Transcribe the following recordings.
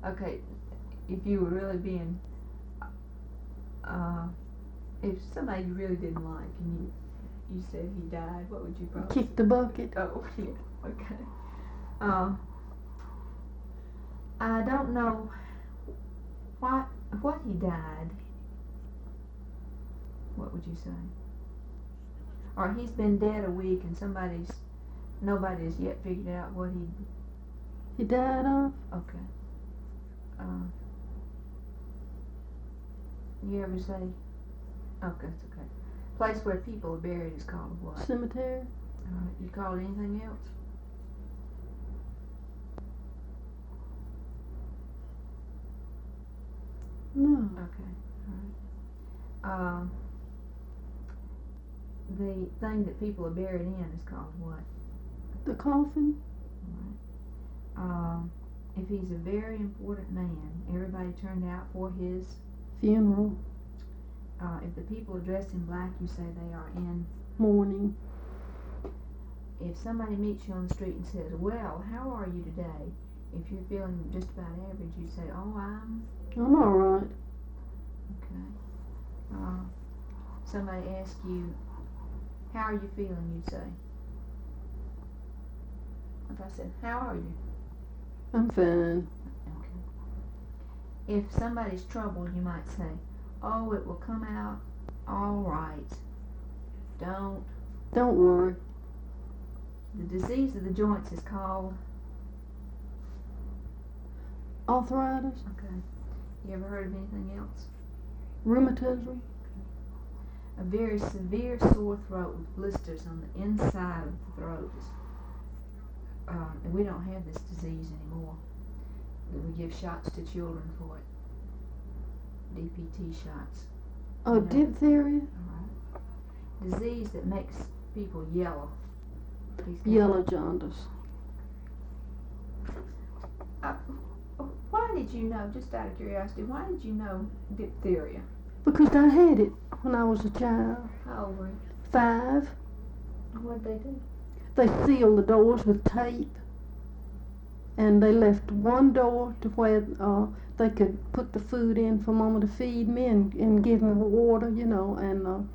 Okay, if you were really being, if somebody you really didn't like and you said he died, what would you probably Kick the bucket. Oh, yeah, okay. I don't know what he died. What would you say? Or he's been dead a week and nobody's yet figured out what He died of? okay. You ever say, okay, it's okay. Place where people are buried is called what? Cemetery. Alright, you call it anything else? No. Okay, alright. The thing that people are buried in is called what? The coffin. Alright. If he's a very important man, everybody turned out for his Funeral. if the people are dressed in black, you say they are in Mourning. If somebody meets you on the street and says, well, how are you today? If you're feeling just about average, you say, oh, I'm alright. okay. Somebody asks you, how are you feeling? You'd say, if I said, how are you? I'm fine. Okay. If somebody's troubled, you might say, oh, it will come out all right. Don't worry. The disease of the joints is called Arthritis. okay. You ever heard of anything else? Rheumatism. A very severe sore throat with blisters on the inside of the throat. And we don't have this disease anymore. We give shots to children for it. DPT shots. Oh, diphtheria. Alright. Disease that makes people yellow. Yellow jaundice. Why did you know, just out of curiosity, why did you know diphtheria? Because I had it when I was a child. How old were you? 5. What did they do? They sealed the doors with tape, and they left one door to where they could put the food in for Mama to feed me and give me water, and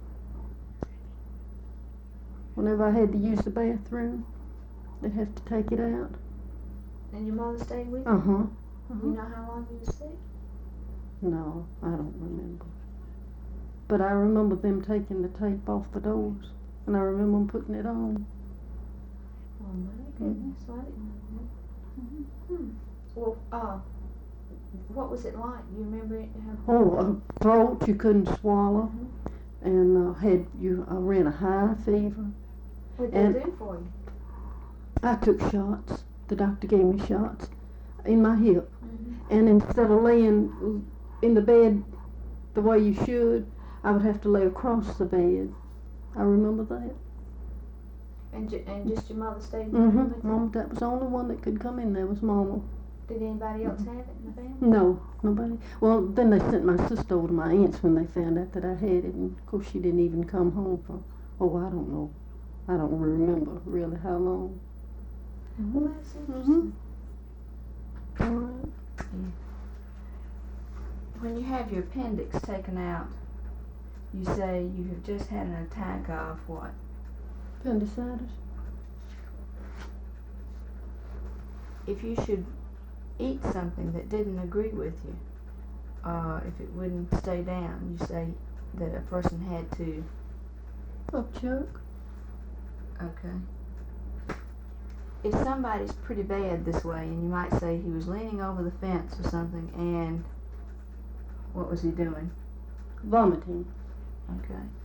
whenever I had to use the bathroom, they'd have to take it out. And your mother stayed with you? Uh-huh. You know how long you were sick? No, I don't remember. But I remember them taking the tape off the doors, and I remember them putting it on. Oh my goodness, I didn't know that. Well, what was it like? You remember it? A throat you couldn't swallow, and I ran a high fever. What did they do for you? I took shots. The doctor gave me shots in my hip, and instead of laying in the bed the way you should, I would have to lay across the bed. I remember that. And just your mother stayed in the room with you? Mama, that was the only one that could come in there was Mama. Did anybody else have it in the family? No, nobody. Well, then they sent my sister over to my aunt's when they found out that I had it, and of course she didn't even come home for, I don't know. I don't remember really how long. Well, that's interesting. All right. Yeah. When you have your appendix taken out, you say you have just had an attack of what? Appendicitis. If you should eat something that didn't agree with you, if it wouldn't stay down, you say that a person had to Upchuck. Okay. If somebody's pretty bad this way, and you might say he was leaning over the fence or something, and what was he doing? Vomiting. Okay.